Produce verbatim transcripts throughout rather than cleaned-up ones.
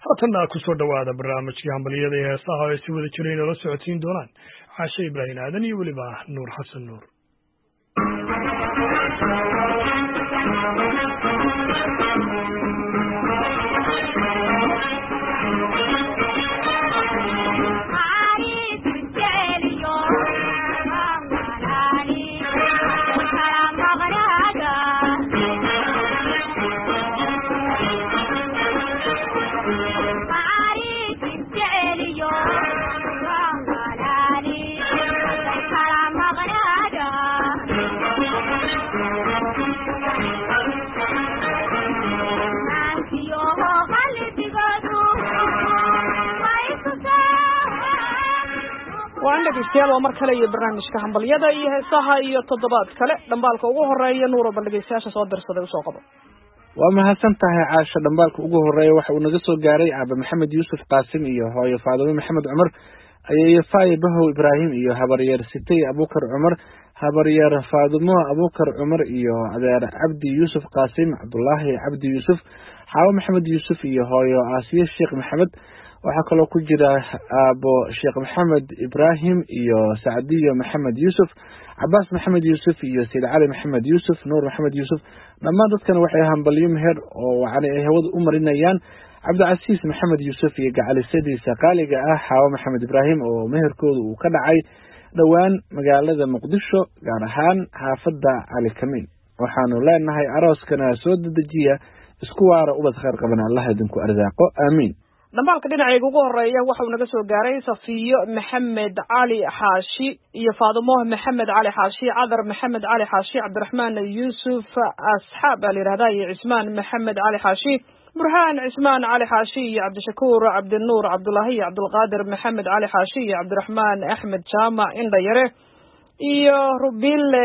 haatana ku soo dhawaada barnaamijkii hambaliyada ee heesaha ay si wada jireen oo la socodsiin doonaan Caashe Ibrahim Aadan iyo waliba Nuur Xasan Nuur. waan dhageystayaal mar kale iyo barnaamijka hambaliyada iyo heesaha iyo toddobaad kale dhambaalka ugu horeeya Nuur oo dhageystayaasha soo dirsaday soo qabo. waa mahadsan tahay Caasha. dhambaalka ugu horeeya waxa uu naga soo gaaray Aba Maxamed Yuusuf Qaasim iyo hooyo Faadimo Maxamed Cumar ayay Faay Bahow Ibrahim iyo habaryar Sitay Abubakar Cumar habaryar Faadimo Abubakar Cumar iyo adeer Cabdi Yuusuf Qaasim Abdullaahi Cabdi Yuusuf Xaawo Maxamed Yuusuf iyo hooyo Aasiya Sheekh Maxamed waxa kale ku jira Abo Sheekh Maxamed Ibrahim iyo Saadiyo Maxamed Yuusuf Abbas Maxamed Yuusuf iyo Said Ali Maxamed Yuusuf Nuur Maxamed Yuusuf dhammaan dadkan waxay hambalyo meher oo waxaan ay hawada u marinayaan Cabdicasiis Maxamed Yuusuf iyo gacalisadiisa qaaliga ah Xaawo Maxamed Ibrahim oo meherkooda uu ka dhacay dhawaan magaalada Muqdisho gaar ahaan xaafadda Ali Kamiin. waxaanu leenahay arooskana soo dedejiya isku waara ubad khayr qabana Allah idinku arsaaqo aamin. dhambaalka dhinacayga ugu horeeya waxa uu naga soo gaaray Safiyo Maxamed Ali Xaashi iyo Faadimo Maxamed Ali Xaashi Cadar Maxamed Ali Xaashi Cabdiraxmaan Yuusuf Asxaab al-Irada iyo Ismaan Maxamed Ali Xaashi Burhaan Ismaan Ali Xaashi iyo Cabdishakuur Cabdinuur Cabdullaahi iyo Cabdulqaadir Maxamed Ali Xaashi iyo Cabdiraxmaan Axmed Jaama Indhayare iyo Rubile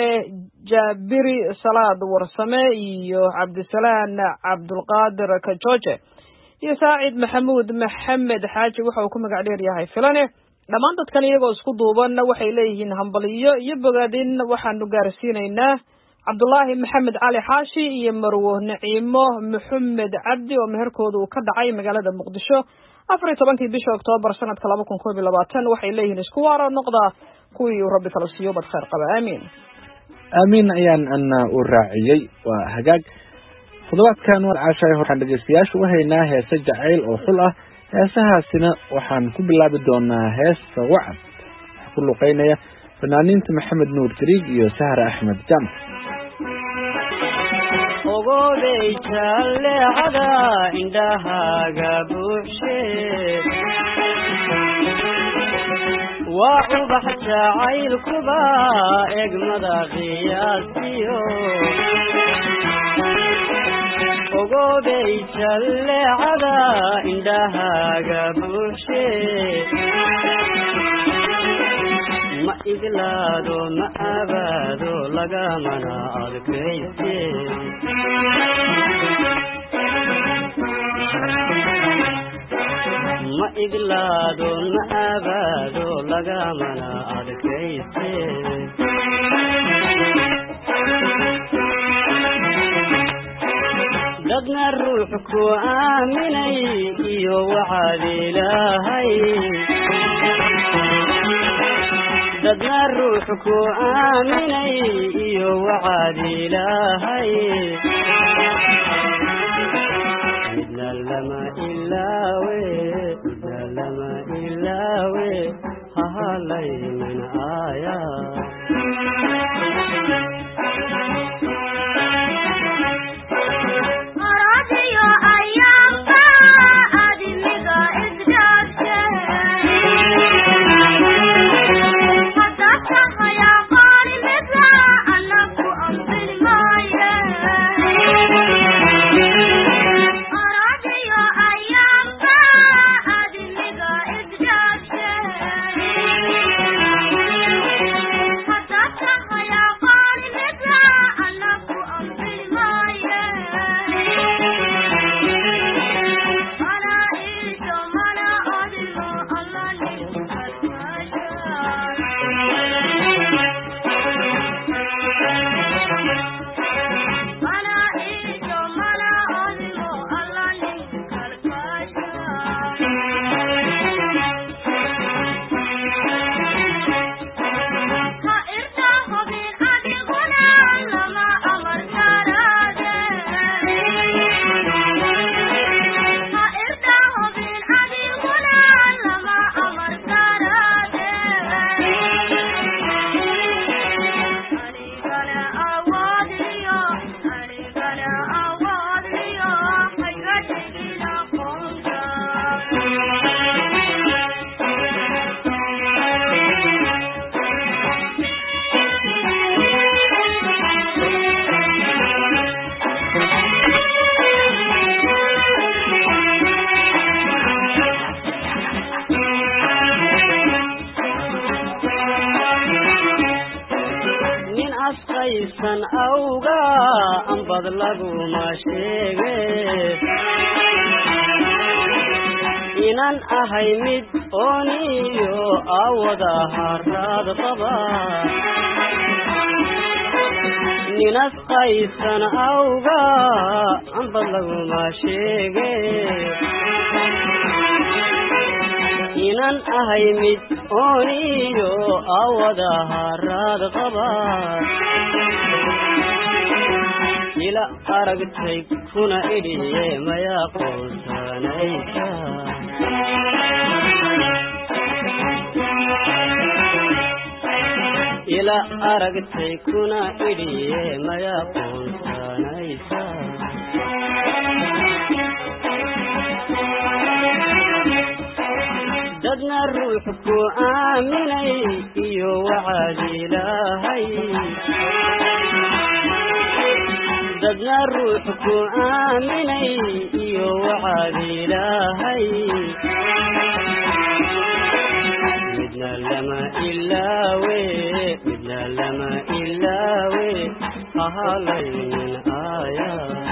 Jabiri Salaad Warsame iyo Cabdisalaan Cabdulqaadir Kajoje iyo Saacid Maxamuud Maxamed Xaaji waxa uu ku magac dheer yahay Filane. dhammaan dadkan iyagoo isku duuban waxay leeyihiin hambaliyo iyo bogaadin waxaanu gaarsiinaynaa Cabdullaahi Maxamed Ali Xaashi iyo Marwo Naciimo Maxamed Cabdi oo meherkooda uu ka dhacay magaalada Muqdisho afar iyo tobankii bisha Oktoobar sanadka laba kun iyo labaatan. waxay leeyihiin isku waara noqda kuwii uu Rabbi kala siiyo bad khayr qaba aamin. aamin ayaan ana u raaciyay. waa hagaag toddobaadkan war Caashay waxaan dhageystayaashu u haynaa heesa jacayl oo xul ah. heesahaasina waxaan ku bilaabi doonaa heesta wacad waxa ku luqeynaya fanaaniinta Maxamed Nuur Tiriig iyo Sahra Axmed Jaamac. ogoday jaleecada indhahaaga buuxshe waa ubax jacaylkuba egmada qiyaasiyo ogoday jaleecada indhahaaga buuxshe ma iglaado ma abaado lagamana adkayste ma iglaado ma abaado lagamana adkayste dadna ruux ku aaminay iyo waxaad ilaahay dadna ruux ku aaminay iyo waxaad ilaahay midna lama ilaawe midna lama ilaawe hahalay min aaya nafqaysan awga ambad laguma sheege inaan ahay mid ooniyo awada haraad qaba ninasqaysan awga ambad laguma sheege inaan ahay mid ooniyo awada haraad qaba ila aragtay kuna idhiye maya qoonsanaysa ila aragtay kuna idhiye maya qoonsanaysa dadna ruux ku aaminay iyo wacad ilaahay dadna ruux ku aaminay iyo wacad ilaahay midna lama ilaawe midna lama ilaawe hahalaynin aaya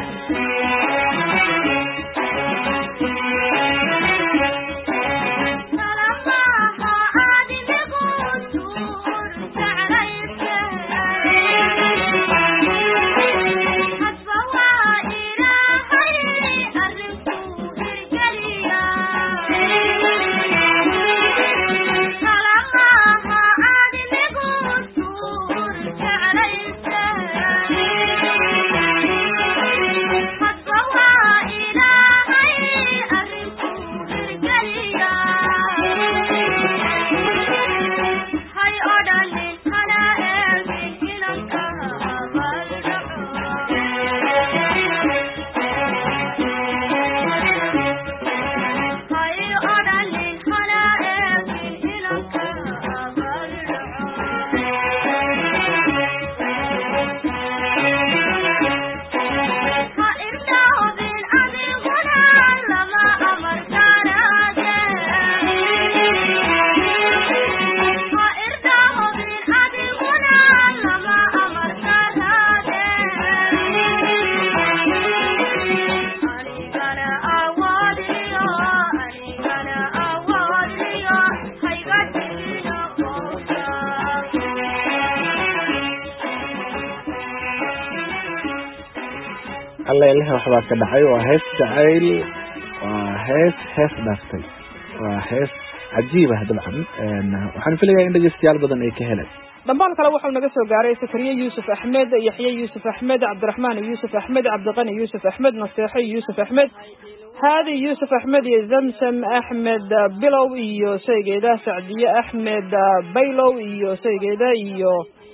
alla ilaha waxbaa ka dhacay waa hees jacayl waa hees hees dhaaftay waa hees cajiib ah dabcan waxaan filayaa in dhegeystayaal badan ay ka heleen dhammaan kale wuxuu naga soo gaaray Sakariya Yusuf Ahmed Yaxya Yusuf Ahmed Cabdiraxmaan Yusuf Ahmed Cabdiqani Yusuf Ahmed Naseexi Yusuf Ahmed هذه يوسف أحمد زمزم أحمد بلو إيو سيجدا سعدية أحمد بيلو إيو سيجدا إيو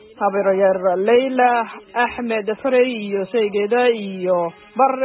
هابيرير ليلى أحمد فري إيو سيجدا إيو بر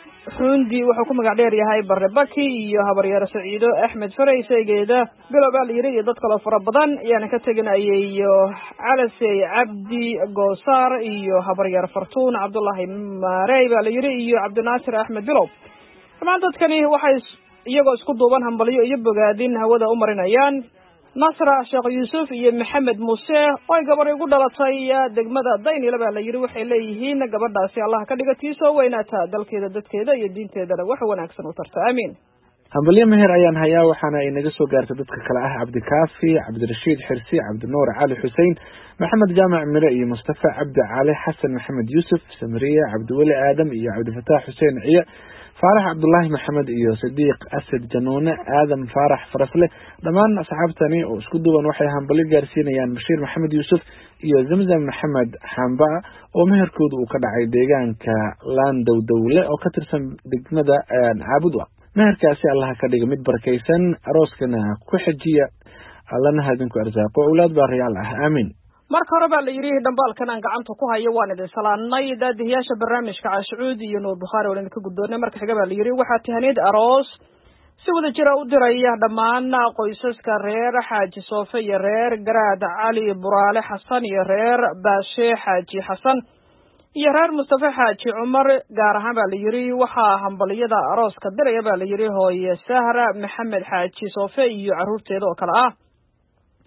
حندي وحكومة قاعدير يهاي بر بكي إيو هابيرير سعيدو أحمد فري سيجدا بلو باليري يدك الله فربضان يعني كتجنا إيو على سي عبدي قصار إيو هابيرير فرتون عبد الله ماري باليري إيو عبد الناصر أحمد بلو طبعا dadkani waxay iyagoo isku duuban hambaliyo iyo bogaadin hawada u marinayaan Nasra Sheekh Yusuf iyo Maxamed Muuse oo gabar ugu dhalatay degmada Daynila baa la yiri waxay leeyihiin gabadhaasi Allah ka dhigatiiso weynaata dalkeeda dadkeeda iyo diinteeda wax wanaagsan u tarta amiin hambaliyo meher ayaan hayaa waxaana ay naga soo gaartay dadka kale ah Cabdi Kaafi Cabdi Rashiid Xirsi Cabdi Nuur Ali Hussein Maxamed Jaamac Mire iyo Mustafa Cabdi Ali Xasan Maxamed Yusuf Samriya Cabdi Wali Aadam iyo Cabdi Fataax Hussein Ciya فارح عبد الله محمد إيو صديق أسد جنونة آدم فارح فرسله دمان أصحابتني واسكدوا وحي هنبلي جارسين يعني بشير محمد يوسف إيو زمزم محمد حنبع ومهر كود وكدع ديجان كلاندو دولة أو كترسم دقمدا عابدوا مهر كاسي الله كديج مدبر كيسن روسكنا كحجية الله نهدنكو أرزاق وأولاد باريال آمين marka hore baa la yiri dambaalkan aan gacanta ku hayo waan idin salaanay daadiyaasha barnaamijka Cashuud iyo Nuur Bukhari oo ka guddoonay marka xiga baa la yiri waxa tahaneed aroos si wada jira u diraya dhammaan qoysaska reer Xaaji Soofe iyo reer Garaad Cali Buraale Xasan iyo reer Baashe Xaaji Xasan iyo reer Mustafa Xaaji Umar gaar ahaan baa la yiri waxa hambaliyada arooska diraya baa la yiri hooye Sahra Maxamed Xaaji Soofe iyo caruurteeda oo kala ah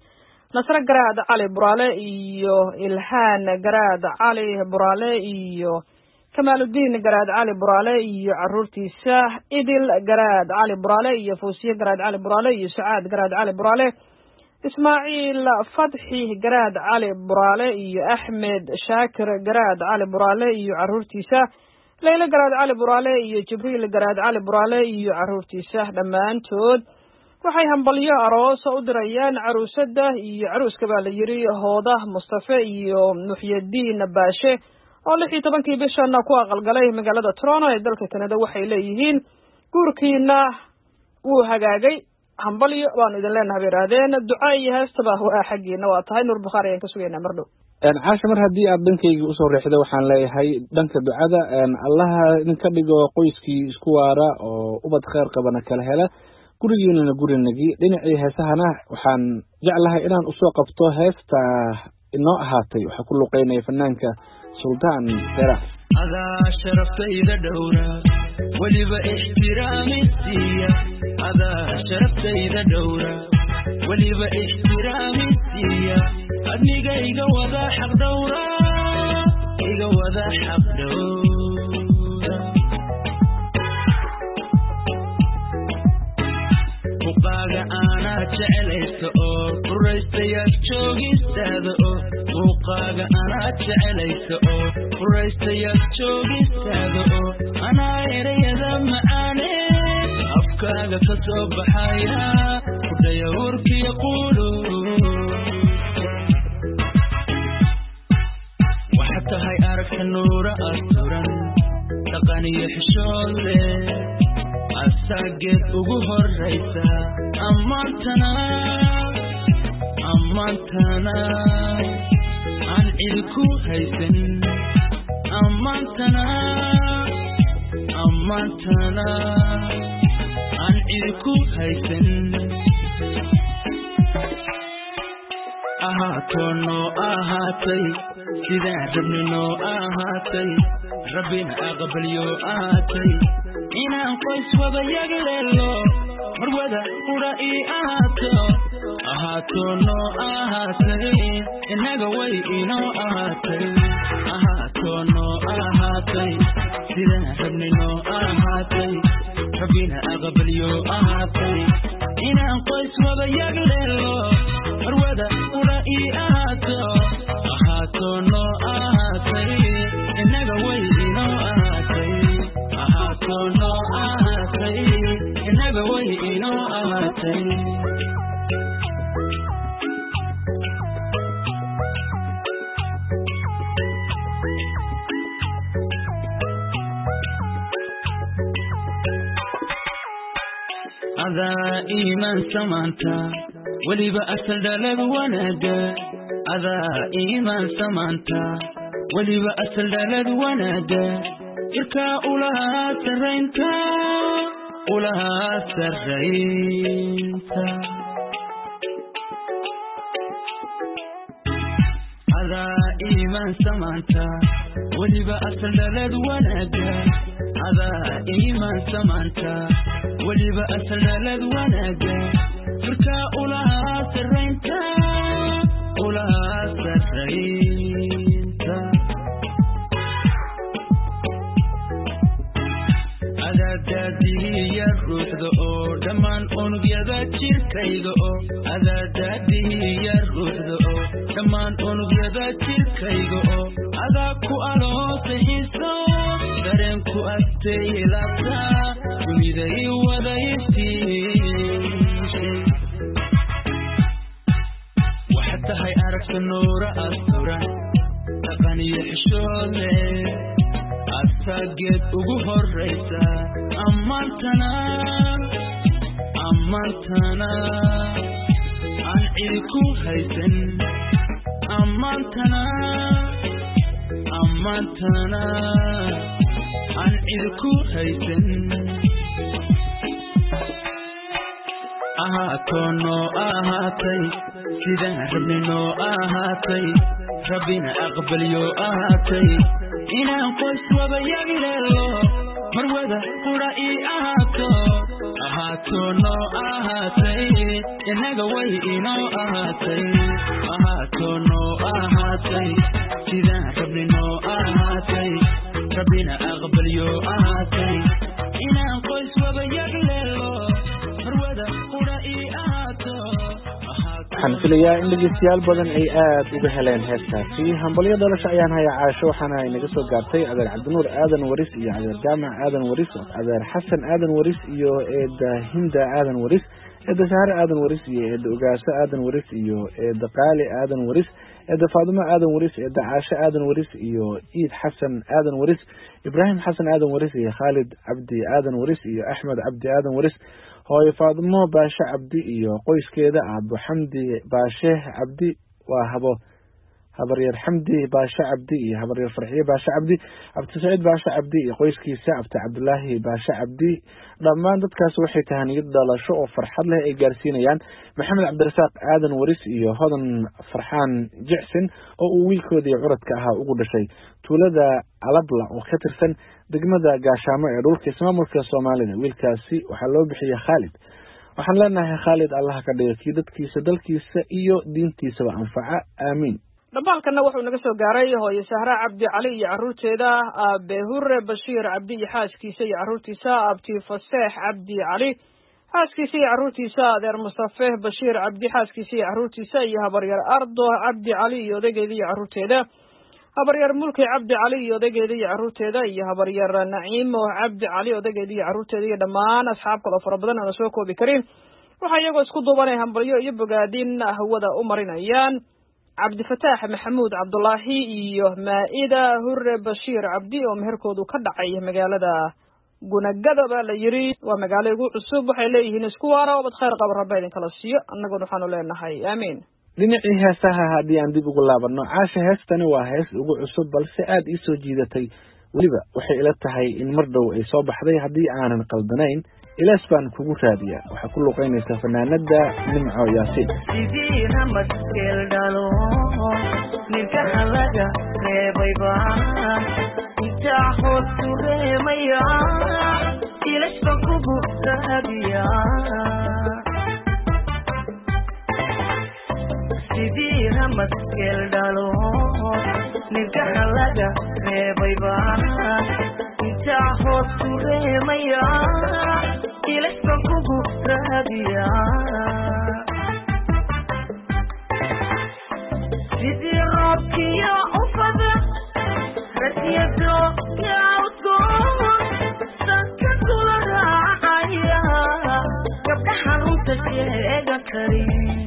nasre garaad cali buraale iyo ilhaan garaad cali buraale iyo kamaaludiin garaad cali buraale iyo caruurtiisa idil garaad cali buraale iyo fawsiye garaad cali buraale iyo sacaad garaad cali buraale ismaaciil fadxi garaad cali buraale iyo axmed shaakir garaad cali buraale iyo caruurtiisa leyla garaad cali buraale iyo jibriil garaad cali buraale iyo caruurtiisa dhammaantood waxay hambalyo aroos u dirayaan caruusada iyo caruuska baa la yiri hooda mustafa iyo muxyadiin baashe oo lix iyo tobankii bishana ku aqalgalay magaalada Toronto ee dalka Canada. Waxay leeyihiin guurkiina wuu hagaagay hambalyo waan idin leenahay beeraadeen ducaa iyo heestaba waa xaqiina waa tahay Nuur Bukhari aan ka sugeynaa mardhow een caasha mar haddii aad dhankayga usoo reexdo waxaan leeyahay dhanka ducada een allaha idinka dhigo qoyskii isku waara oo ubad khayr qabana kala hela gurigiina gurinagi dhinacii heesahana waxaan jeclahay inaan usoo qabto heesta inoo ahaatay waxa ku luqeynaya fanaanka Sultan Sera هذا شرفت إذا دورا ولب احترامي السيا هذا شرفت إذا دورا ولب احترامي السيا أدني جايجا وذا حق دورا جايجا وذا حق دورا مقاجا أنا تعليت أو قريت يا شوقي استاذ أو مقاجا أنا تعليت أو قريت يا شوقي استاذ أو أنا إيري ذم معاني أفكارك كسب حياة ودا يورك يقولوا وحتى هاي أعرف النور أسرا تقاني يحشون لي أساقت وجوه الرئيسة أمانتنا أمانتنا عن إلكو هيسن أمانتنا أمانتنا عن إلكو هيسن أهاتونو أهاتي سيدا ربنو أهاتي ربنا أقبل يو أهاتي inaan qoys wada yagleelo mar wada qura'i ahaato ahaato noo ahaatay inaga way inoo ahaatay ahaato noo ahaatay sidaan rabni noo ahaatay rabbina aqbalyo ahaatay inaan qoys wada yagleelo mar wada qura'i ahaato ahaato noo ahaatay inaga way inoo ahaatay no ahatay inaga way inoo ahatay ada iman samanta waliba asal dalad wanaga ada iman samanta waliba asal dalad wanaga irka ulaha sarreynta ulaha sarreynta ada iman samanta waliba asal dalad wanaga ada iman samanta waliba asal dalad wanaga irka ulaha sarreynta ulaha sarreynta adadadiya ruuxda oo dhammaan unugyada jirkayga oo adadadiya ruuxda oo dhammaan unugyada jirkayga oo adaa ku aloosay xiiso dareenku agtay laabta dumiday wadaysiishay waxaad tahay aragta nuura asturan dhaqan iyo xishoode أساقت وجوه الرئيسة أمانتنا أمانتنا عن إلكو هيسن أمانتنا أمانتنا عن إلكو هيسن أهاتونو أهاتي سيدان ربنو أهاتي ربنا أقبل يو أهاتي inaan qoys wada yagleelo mar wada qura'i ahaato ahaato noo ahaatay inaga way inoo ahaatay ahaato noo ahaatay sidaan rabni noo ahaatay rabbina aqbalyo ahaatay inaan qoys wada yagleelo marwada qura ii ahaato waxaan filayaa in dhegeystayaal badan ay aad uga heleen heestaasi. hambalyo dhalasho ayaan hayaa caasho, waxaana inaga soo gaartay adeer cabdinuur aadan waris iyo adeer jaamac aadan waris, adeer xasan aadan waris iyo eeda hinda aadan waris, eeda sahre aadan waris iyo eeda ogaaso aadan waris iyo eeda qaali aadan waris, eeda faadumo aadan waris, eeda caasho aadan waris iyo iid xasan aadan waris, ibraahim xasan aadan waris iyo khaalid cabdi aadan waris iyo axmed cabdi aadan waris, hooyo faadumo baashe cabdi iyo qoyskeeda aabo xamdi baashe cabdi, waa habo habaryar xamdi baashe cabdi iyo habaryar farxiye baashe cabdi, abdi saciid baashe cabdi iyo qoyskiisa, abdi cabdulaahi baashe cabdi. dhammaan dadkaas waxay tahaniyad dhalasho oo farxad leh ay gaarsiinayaan maxamed cabdirasaaq aadan waris iyo hodan farxaan jicsin oo uu wiilkoodii curadka ahaa ugu dhashay tuulada alabla oo ka tirsan degmada gaashaamo ee dhulka ismaamulka Soomaalida. wiilkaasi waxaa loo bixiyay Khaalid. waxaan leenahay Khaalid Allah ka dhigo kii dadkiisa dalkiisa iyo diintiisaba anfaca, aamiin. dhambaalkana wuxuu naga soo gaaray hooyo sahra cabdi cali iyo caruurteeda, aabe hure bashiir cabdi iyo xaaskiisa iyo caruurtiisa, abti faseex cabdi cali xaaskiisa iyo caruurtiisa, adeer mustafe bashiir cabdi xaaskiisa iyo caruurtiisa, iyo habaryar ardo cabdi cali iyo odageeda iyo caruurteeda, habaryar mulki cabdi cali iyo odageeda iyo caruurteeda, iyo habaryar naciimo cabdi cali odageeda iyo caruurteeda, iyo dhammaan asxaab kale fara badan aan soo koobi karin. waxaa iyagoo isku duubanay hambalyo iyo bogaadin hawada u marinayaan cabdifataax maxamuud cabdulaahi iyo maa-ida hure bashiir cabdi oo meherkoodu ka dhacay magaalada gunagada baa la yiri. waa magaalo ugu cusub. waxay leeyihiin isku waara oo bad khayr qaba rabbi idin kala siiyo, annaguna waxaanu leenahay aamiin. dhinacii heesaha haddii aan dib ugu laabano, caasha heestani waa hees ugu cusub balse aad ii soo jiidatay. weliba waxay ila tahay in mar dhow ay soo baxday haddii aanan qaldanayn. ilaas baan kugu raadiyaa. waxaa ku luuqeynaysa fanaanada nimco yaasiin. sidii ramad geel dhalo ninka halaga reebay baan intaa hoos ku reemaya ilaas baan kugu raadiyaa. sidii ramad geel dhalo ninka halaga reebay baan intaa hoos ku reemaya ilaas baan kugu raadiyaa. sidii roobkiyo ufada radyado yaudgoon sanka kula raacaya gabdhaha runta sheega karin.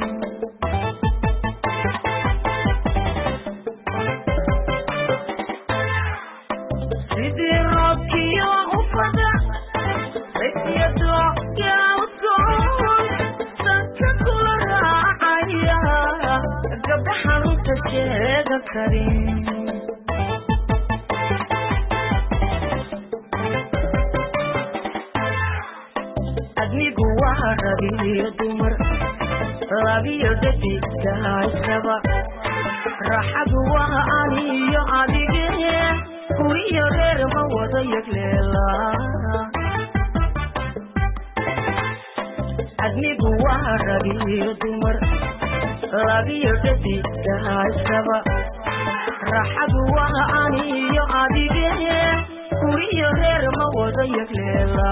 sidii roobkiyo ufada radyado yaudgoon sanka kula raacaya gabdhaha runta sheega karin. adnigu waa rabiyo dumar labiyo dadigtaa isaba raaxadu waa aniyo adige kuriyo reer ma wada yagleela. adnigu waa rabiyo dumar labiyo dadigtaa isaba raaxadu waa aniyo adige kuriyo reer ma wada yagleela.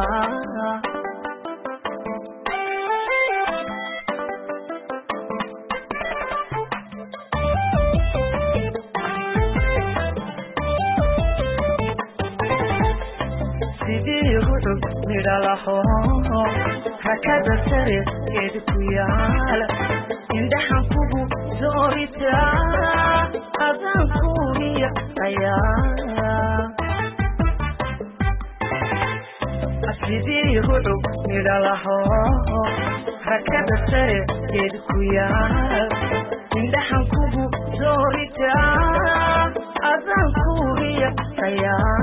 sidii hudub midhalaho rakada sare geed ku yaala indhahan kugu dooritaa adaan kuugiya ayaa. sidii hudub midhalaho rakada sare geed ku yaala indhahan kugu dooritaa adaan kuugiya ayaa.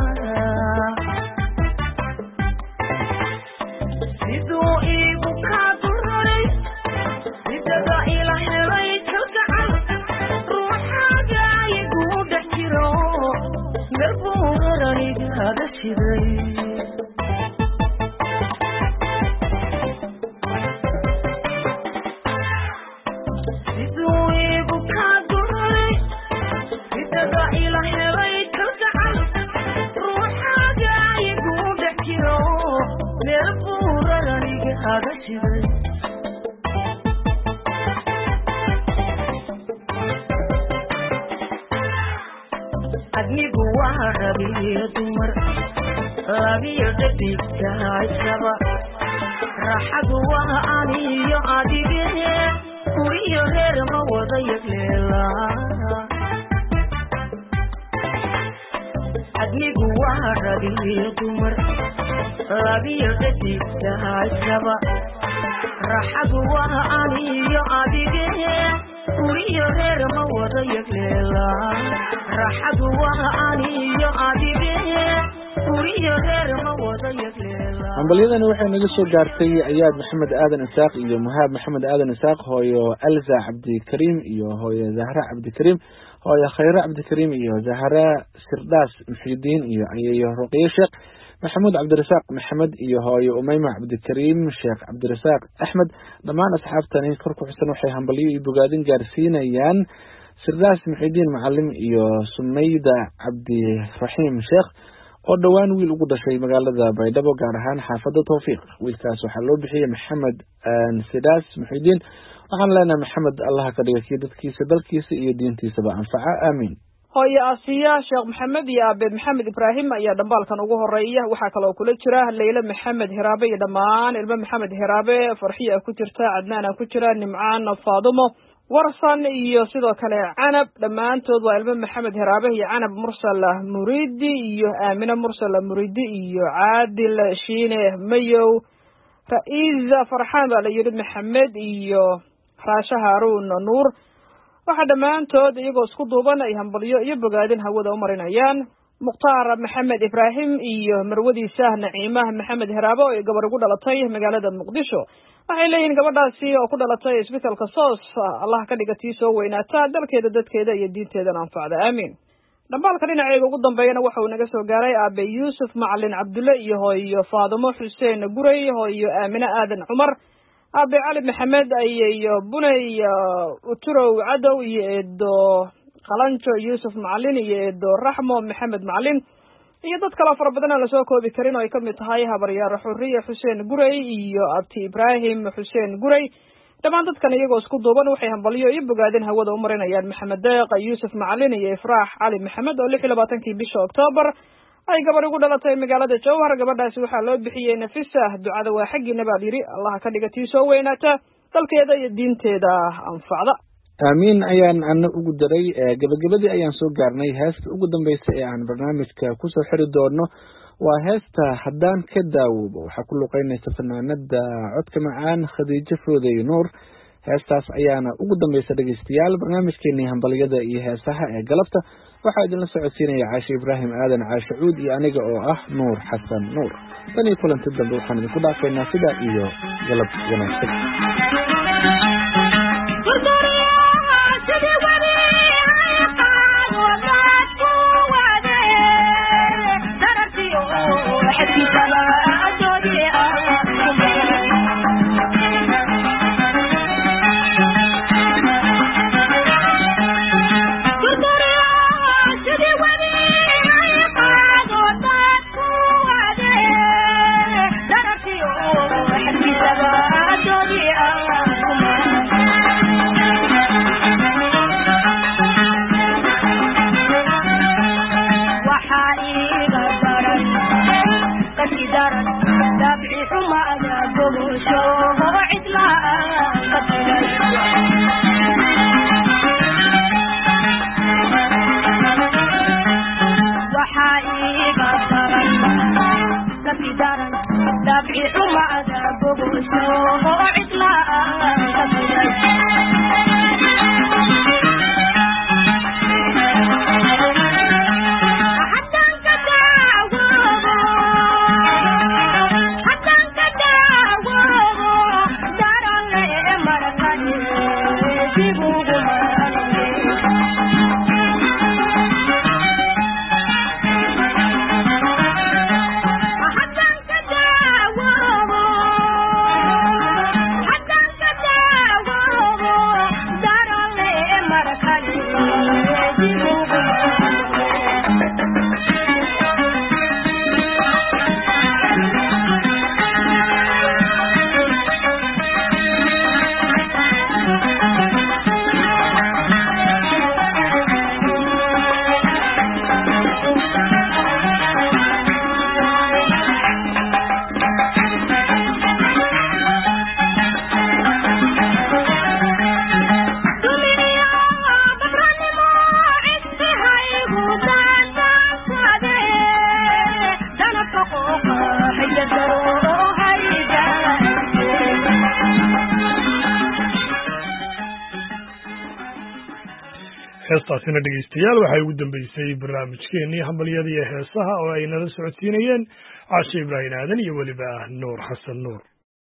siduu iigu kaa duraray sidada ila helay kalgacal ruuxaaga igu dhex jiro meel buu raranigaada shiday. iyo dumar labiyo dhadig tahaysaba raaxadu waa aniyo adige guriyo reer ma wada yagleelaa adnigu waa rag iyo dumar labiyo dhadig tahaysaba raaxadu waa aniyo adige guriyo reer ma wada yagleelaa raaxadu waa aniyo adige guriyo reer ma wada yagleelaa. hambalyadani waxay naga soo gaartay ayaad maxamed aadan isaaq iyo muhaab maxamed aadan isaaq hooyo alza cabdikariim iyo hooyo zahra cabdikariim hooyo khayre cabdikariim iyo zahra sirdaas muxiidiin iyo ayeeyo ruqiye sheekh maxamuud cabdirasaaq maxamed iyo hooyo umayma cabdikariim sheekh cabdirasaaq axmed dhammaan asxaabtani kor ku xusan waxay hambalyo iyo bogaadin gaarsiinayaan sirdaas muxiidiin macalim iyo sumayda cabdiraxiim sheekh oo dhowaan wiil ugu dhashay magaalada baydhabo gaar ahaan xaafadda tawfiiq wiilkaas waxaa loo bixiyey maxamed sidaas muxiidiin waxaan leenahay maxamed allaha ka dhiga kii dadkiisa dalkiisa iyo diintiisaba anfaca aamiin. hooyo asiya sheekh maxamed iyo aabe maxamed ibraahim ayaa dhambaalkan ugu horeeya waxaa kaloo kula jira leyle maxamed hiraabe iyo dhammaan ilmo maxamed hiraabe farxiya ku jirta cadnaana ku jira nimcaan faadumo warsan iyo sidoo kale canab dhammaantood waa ilmo maxamed hiraabe iyo canab mursal muridi iyo aamina mursal muridi iyo caadil shiine mayow ra-iisa farxaan baa la yidhi maxamed iyo raasha haaruun nuur waxaa dhammaantood iyagoo isku duuban ay hambalyo iyo bogaadin hawada u marinayaan mukhtaar maxamed ibraahim iyo marwadiisa naciimah maxamed hiraabo oo gabar ugu dhalatay magaalada muqdisho waxay leeyihiin gabadhaasi oo ku dhalatay isbitaalka soos allah ka dhiga tii soo weynaata dalkeeda dadkeeda iyo diinteedana anfacda aamiin. dhambaalka dhinaceega ugu dambeeyana waxa uu naga soo gaaray aabe yuusuf macalin cabdulle iyo hooyo faadumo xuseen guray hooyo aamine aadan cumar aabe cali maxamed iyo bunay uturow cadow iyo eedo qalanjo yuusuf macalin iyo eedo raxmo maxamed macalin iyo dad kale fara badan aan lasoo koobi karin oo ay kamid tahay habaryaar xuriye xuseen guray iyo abti ibraahim xuseen guray dhammaan dadkan iyagoo isku duuban waxay hambalyo iyo bogaadin hawada u marinayaan maxamed deeq yuusuf macalin iyo ifraax cali maxamed oo lix iyo labaatankii bisha oktoobar ay gabar ugu dhalatay magaalada jowhar gabadhaasi waxaa loo bixiyey nafisa ducada waa xaggiina baa yidhi allaha ka dhiga tii soo weynaata dalkeeda iyo diinteeda anfacda aamiin ayaan ana ugu daray gabagabadii ayaan soo gaarnay heesta ugu dambeysa ee aan barnaamijka kusoo xiri doono waa heesta haddaan ka daawoobo waxaa ku luqeynaysa fanaanada codka macaan khadiijo fooday nuur heestaas ayaana ugu dambeysa dhegeystayaal barnaamijkeenii hambalyada iyo heesaha ee galabta waxaa idinla socodsiinaya caashe ibraahim aadan caashe cuud iyo aniga oo ah nuur xasan nuur tan iyo kulanti dambe waxaan idinku dhaafaynaa sidaa iyo galab wanaagsan. heestaasina dhegeystayaal waxay ugu dambeysay barnaamijkeenii hambalyada iyo heesaha oo ay nala socodsiinayeen caashe ibraahim aadan iyo weliba nuur xasan nuur